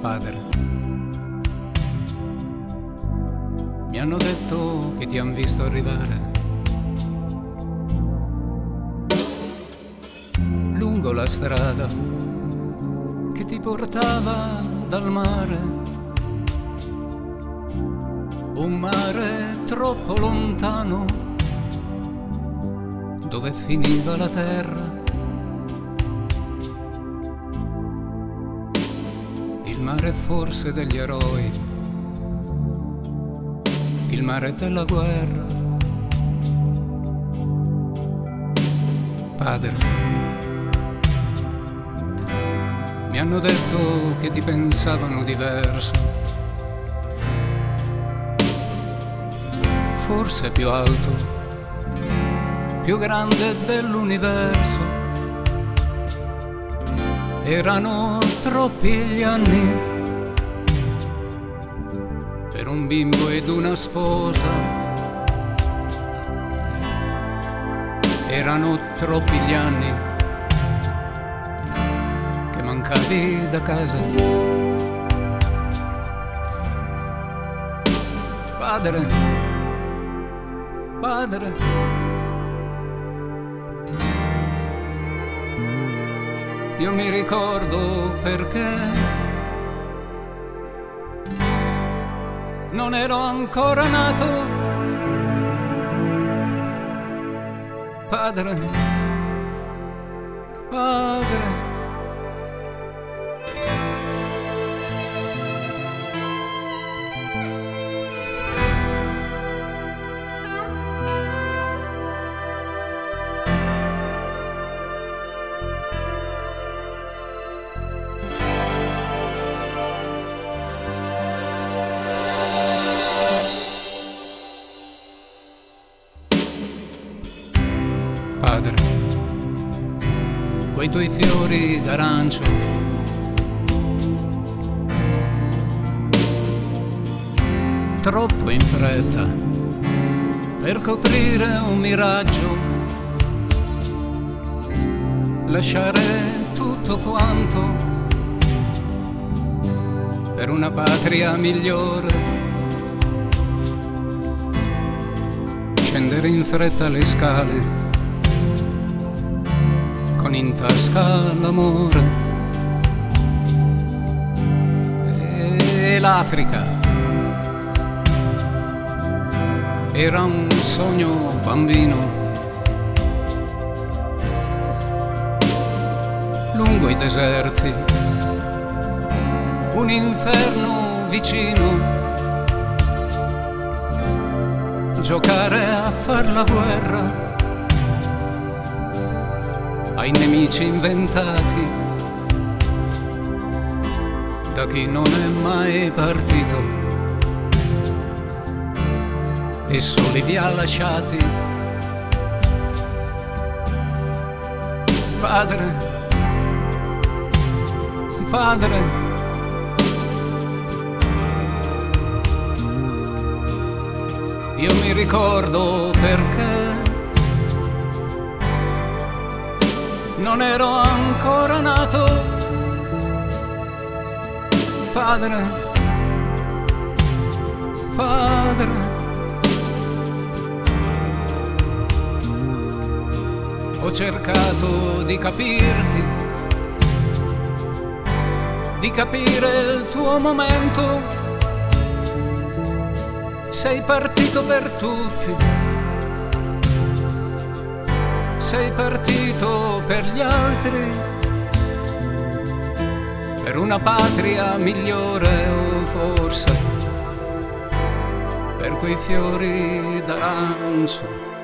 Padre, mi hanno detto che ti han visto arrivare lungo la strada che ti portava dal mare, un mare troppo lontano dove finiva la terra. Il mare forse degli eroi, il mare della guerra. Padre, mi hanno detto che ti pensavano diverso, forse più alto, più grande dell'universo. Erano troppi gli anni per un bimbo ed una sposa. Erano troppi gli anni che mancavi da casa. Padre, padre, io mi ricordo perché non ero ancora nato. Padre, padre, padre, quei tuoi fiori d'arancio troppo in fretta per coprire un miraggio, lasciare tutto quanto per una patria migliore, scendere in fretta le scale con in tasca l'amore. E l'Africa era un sogno bambino, lungo i deserti, un inferno vicino, giocare a far la guerra ai nemici inventati da chi non è mai partito e soli vi ha lasciati. Padre, padre, io mi ricordo perché non ero ancora nato. Padre, padre, ho cercato di capirti, di capire il tuo momento. Sei partito per tutti, sei partito per gli altri, per una patria migliore o forse per quei fiori d'arancio